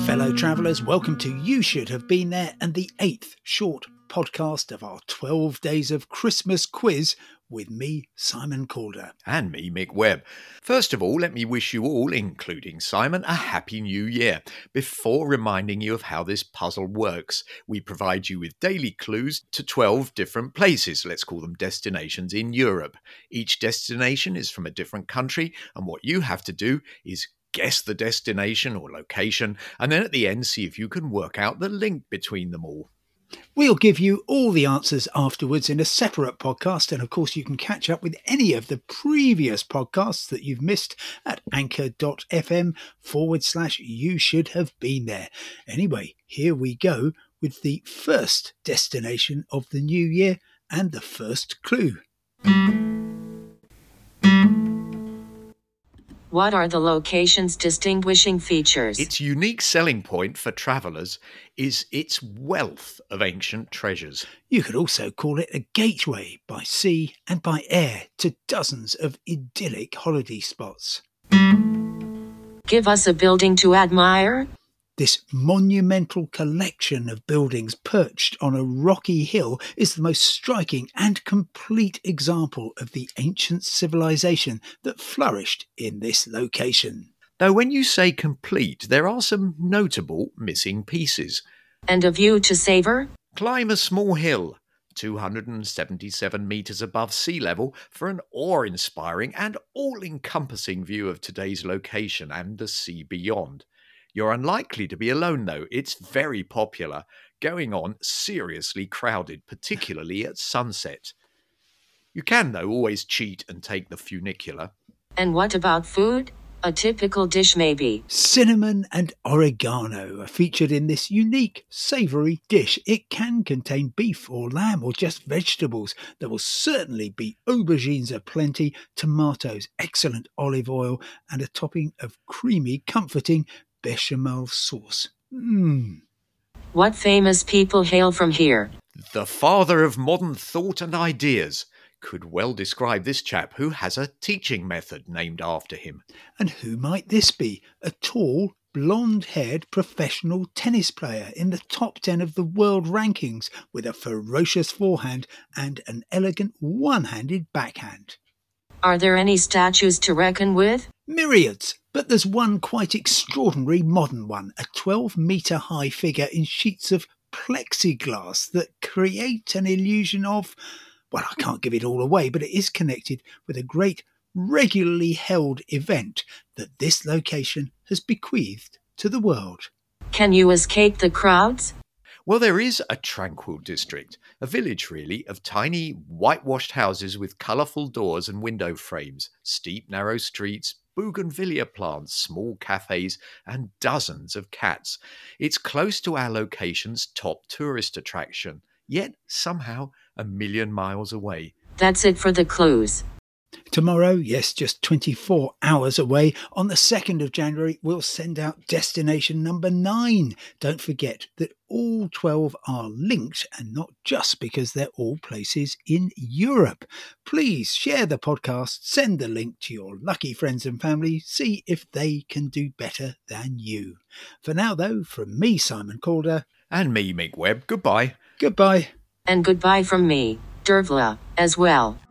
fellow travellers, welcome to You Should Have Been There and the 8th short podcast of our 12 Days of Christmas quiz with me, Simon Calder. And me, Mick Webb. First of all, let me wish you all, including Simon, a Happy New Year. Before reminding you of how this puzzle works, we provide you with daily clues to 12 different places, let's call them destinations in Europe. Each destination is from a different country, and what you have to do is guess the destination or location, and then at the end see if you can work out the link between them all. We'll give you all the answers afterwards in a separate podcast, and of course you can catch up with any of the previous podcasts that you've missed at anchor.fm/you should have been there. Anyway, here we go with the first destination of the new year and the first clue. What are the location's distinguishing features? Its unique selling point for travellers is its wealth of ancient treasures. You could also call it a gateway by sea and by air to dozens of idyllic holiday spots. Give us a building to admire. This monumental collection of buildings perched on a rocky hill is the most striking and complete example of the ancient civilization that flourished in this location. Though when you say complete, there are some notable missing pieces. And a view to savour. Climb a small hill, 277 metres above sea level, for an awe-inspiring and all-encompassing view of today's location and the sea beyond. You're unlikely to be alone, though. It's very popular, going on seriously crowded, particularly at sunset. You can, though, always cheat and take the funicular. And what about food? A typical dish, maybe. Cinnamon and oregano are featured in this unique, savoury dish. It can contain beef or lamb or just vegetables. There will certainly be aubergines aplenty, tomatoes, excellent olive oil, and a topping of creamy, comforting bechamel sauce. What famous people hail from here? The father of modern thought and ideas. Could well describe this chap who has a teaching method named after him. And who might this be? A tall, blonde-haired professional tennis player in the top 10 of the world rankings with a ferocious forehand and an elegant one-handed backhand. Are there any statues to reckon with? Myriads, but there's one quite extraordinary modern one, a 12-metre high figure in sheets of plexiglass that create an illusion of, well, I can't give it all away, but it is connected with a great regularly held event that this location has bequeathed to the world. Can you escape the crowds? Well, there is a tranquil district, a village really, of tiny whitewashed houses with colourful doors and window frames, steep narrow streets, bougainvillea plants, small cafes and dozens of cats. It's close to our location's top tourist attraction, yet somehow a million miles away. That's it for the clues. Tomorrow, yes, just 24 hours away, on the 2nd of January, we'll send out destination number 9. Don't forget that all 12 are linked, and not just because they're all places in Europe. Please share the podcast, send the link to your lucky friends and family, see if they can do better than you. For now, though, from me, Simon Calder. And me, Mick Webb, goodbye. Goodbye. And goodbye from me, Dervla, as well.